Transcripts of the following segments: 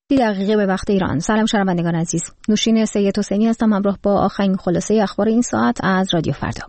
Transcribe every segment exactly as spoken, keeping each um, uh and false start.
دقیقه به وقت ایران. سلام شنوندگان عزیز. نوشین سید حسینی هستم همراه با آخرین خلاصه اخبار این ساعت از رادیو فردا.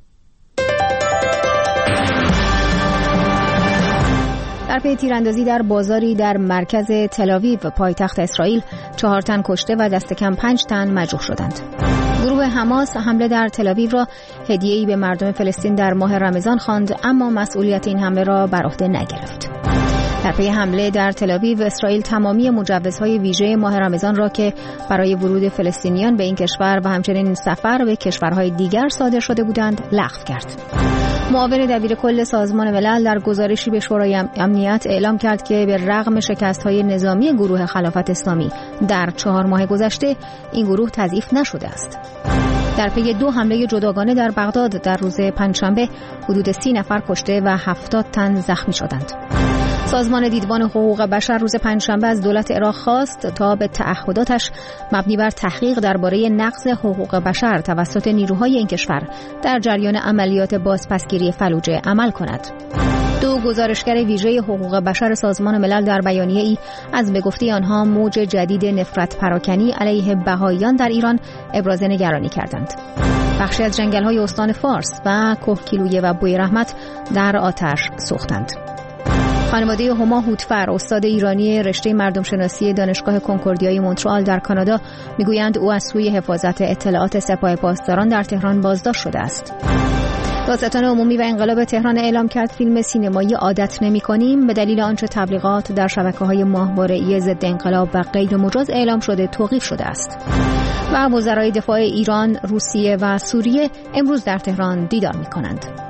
در پی تیراندازی در بازاری در مرکز تل‌آویو پایتخت اسرائیل، چهار تن کشته و دست کم پنج تن مجروح شدند. گروه حماس حمله در تل‌آویو را هدیه‌ای به مردم فلسطین در ماه رمضان خواند، اما مسئولیت این حمله را بر عهده نگرفت. در پی حمله در تل‌آویو، اسرائیل تمامی مجوزهای ویژه ماه رمضان را که برای ورود فلسطینیان به این کشور و همچنین سفر به کشورهای دیگر صادر شده بودند لغو کرد. معاون دبیر کل سازمان ملل در گزارشی به شورای امنیت اعلام کرد که به رغم شکست‌های نظامی گروه خلافت اسلامی در چهار ماه گذشته، این گروه تضعیف نشده است. در پی دو حمله جداگانه در بغداد در روز پنجشنبه، حدود سی نفر کشته و هفتاد تن زخمی شدند. سازمان دیدبان حقوق بشر روز پنجشنبه از دولت عراق خواست تا به تعهداتش مبنی بر تحقیق درباره نقض حقوق بشر توسط نیروهای این کشور در جریان عملیات بازپسگیری فلوجه عمل کند. دو گزارشگر ویژه حقوق بشر سازمان ملل در بیانیه‌ای از به گفته آنها موج جدید نفرت پراکنی علیه بهائیان در ایران ابراز نگرانی کردند. بخشی از جنگل‌های استان فارس و کوهگیلویه و بوی رحمت در آتش سوختند. خانواده هما هوتفر، استاد ایرانی رشته مردم شناسی دانشگاه کنکوردیای مونترال در کانادا، میگویند او از سوی حفاظت اطلاعات سپاه پاسداران در تهران بازداشت شده است. دادستان عمومی و انقلاب تهران اعلام کرد فیلم سینمایی عادت نمی‌کنیم به دلیل آنچه تبلیغات در شبکه‌های ماهواره‌ای ضد انقلاب و غیر مجاز اعلام شده توقیف شده است. و وزرای دفاع ایران، روسیه و سوریه امروز در تهران دیدار می‌کنند.